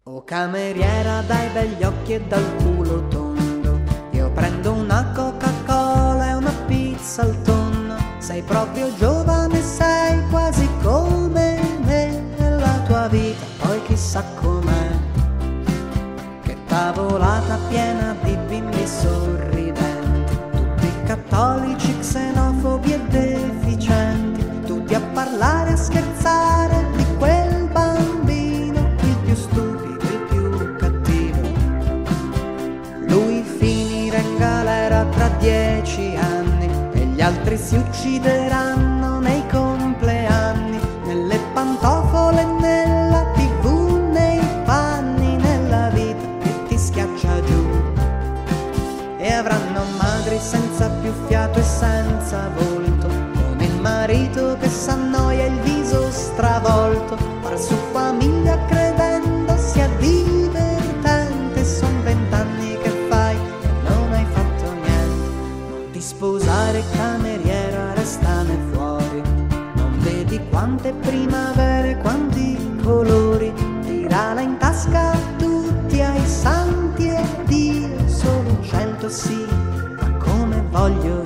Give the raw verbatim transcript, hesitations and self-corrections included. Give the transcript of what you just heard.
Oh cameriera dai begli occhi e dal culo tondo, io prendo una Coca-Cola e una pizza al tonno. Sei proprio giovane, sei quasi come me, nella tua vita poi chissà com'è. Che tavolata piena di bimbi sorridenti, tutti cattolici, xenofobi e deficienti, tutti a parlare, a scherzare di quel bambino, il più stupido, il più cattivo. Lui finirà in galera tra dieci anni e gli altri si uccideranno nei compleanni, nelle pantofole, nella tv, nei panni, nella vita che ti schiaccia giù. E avranno madri senza più fiato e senza volto, con il marito che s'annoia e il viso stravolto, far su famiglia credendo sia divertente. Son vent'anni che fai e non hai fatto niente, non ti sposare cameriera, restane fuori. Non vedi quante primavere, quanti colori, tirala in tasca a tutti, ai santi e Dio, solo cento sì, ma come voglio